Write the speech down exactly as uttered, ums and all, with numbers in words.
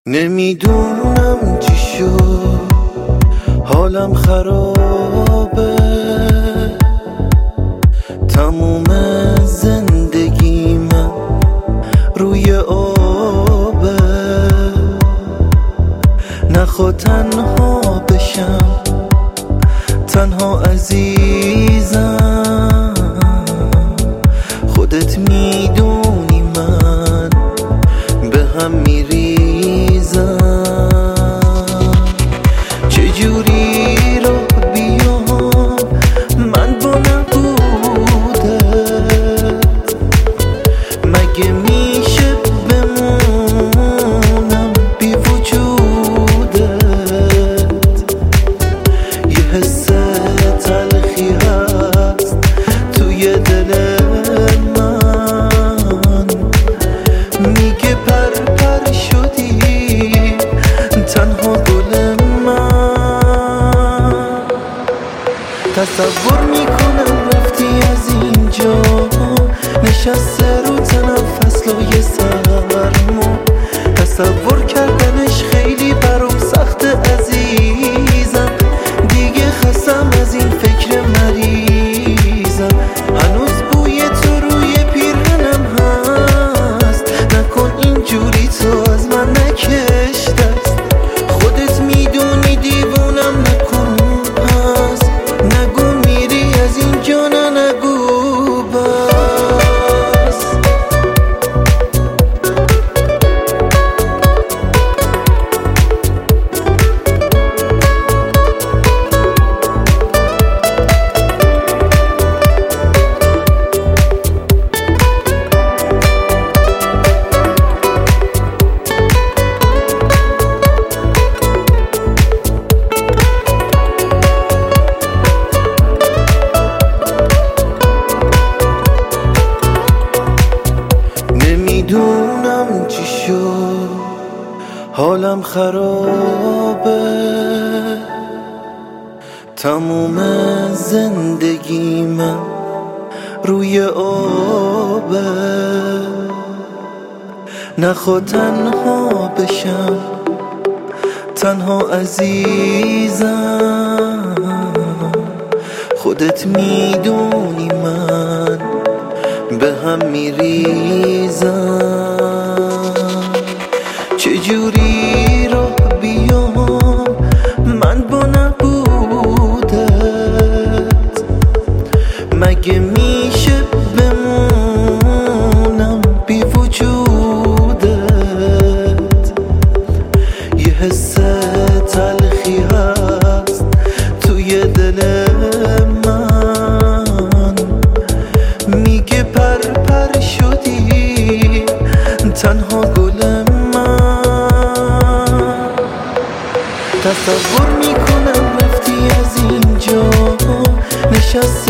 نمیدونم چی شد، حالم خرابه، تموم زندگی من روی آبه. نخوا تنها بشم، تنها عزیزم، خودت میدونی من به هم میریزم. چجوری رو بیام من با نبودت؟ مگه میشه بمونم بی وجودت؟ یه حس تلخی هست توی دل من، میگه پر پر شدی تنها گل من. تصور میکنم رفتی از اینجا، نشسته رو تنم فصلای سرما. تصور کردنش خیلی برام سخته عزیزم، دیگه خستم از این فکر مریضم. هنوز بوی تو روی پیرهنم هست، نکن اینجوری تو از من نکش دست. خودت میدونی دیوونم نکن پس، نگو میری از اینجا، نه نگو بس. نمیدونم چی شد، حالم خرابه، تموم زندگی من روی آبه. نخوا تنها بشم، تنها عزیزم، خودت میدونی من به هم میریزم. چجوری رو بیام من با نبودت؟ مگه میشه بمونم بی وجودت؟ یه حس تلخی هست توی دل من، میگه پر پر شدی تنها گل من. تصور میکنم رفتی از اینجا، نشستی